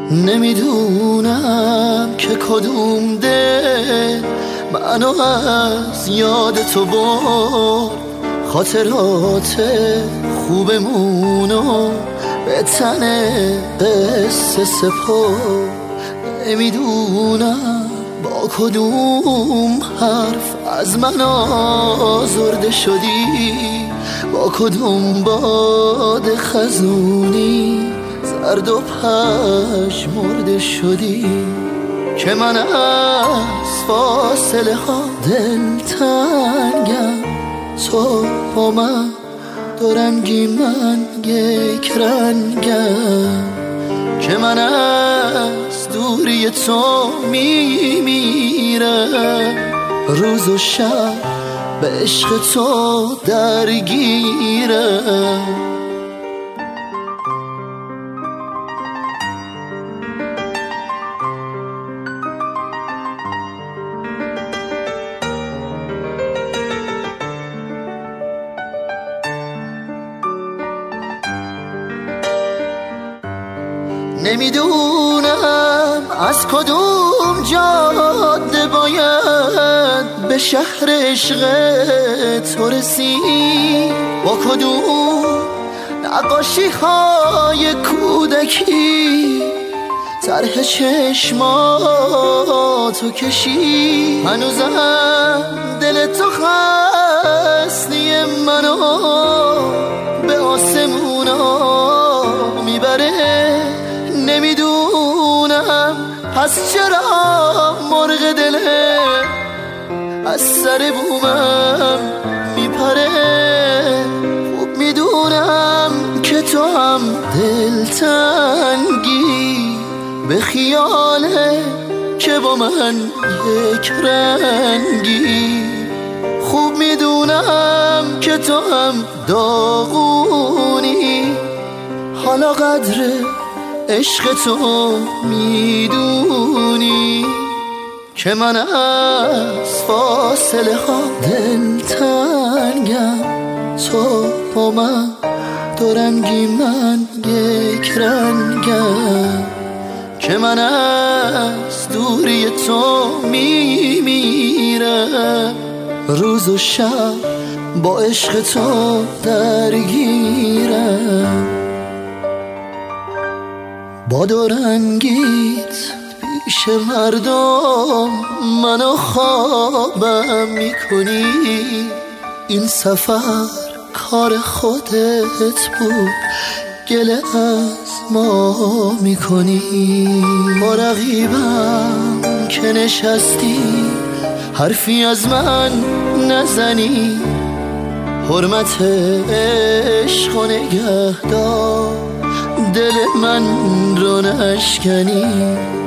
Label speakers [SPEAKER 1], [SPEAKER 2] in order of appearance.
[SPEAKER 1] نمیدونم که کدوم دل منو از یاد تو برد، خاطرات خوبمونو به تن قصه سپرد. نمیدونم با کدوم حرف از من آزرده شدی، با کدوم باد خزونی زرد و پژمرده شدی، که من از فاصله ها دلتنگم، تو با من دو رنگی من یک رنگم، که من از دوری تو میمیرم، روز و شب به عشق تو درگیرم. نمیدونم از کدوم جاده باید به شهر عشق تو رسید، با کدوم نقاشی های کودکی طرح چشماتو کشی. هنوزم دل تو خستی منو به آسمونا میبره. نمیدونم پس چرا مرغ دله از سر بومم میپره. خوب میدونم که تو هم دلتنگی به خیاله که با من یک رنگی. خوب میدونم که تو هم داغونی، حالا قدر عشق تو میدونی، که من از فاصله ها دلتنگم، تو با من دو رنگی من یک رنگم، که من از دوری تو میمیرم، روز و شب با عشق تو درگیرم. با دو رنگیت پیش مردم منو خوابم میکنی، این سفر کار خودت بود گله از ما میکنی. با رقیبم که نشستی حرفی از من نزنی، حرمت عشق و نگهدار دل من رو نشکنی.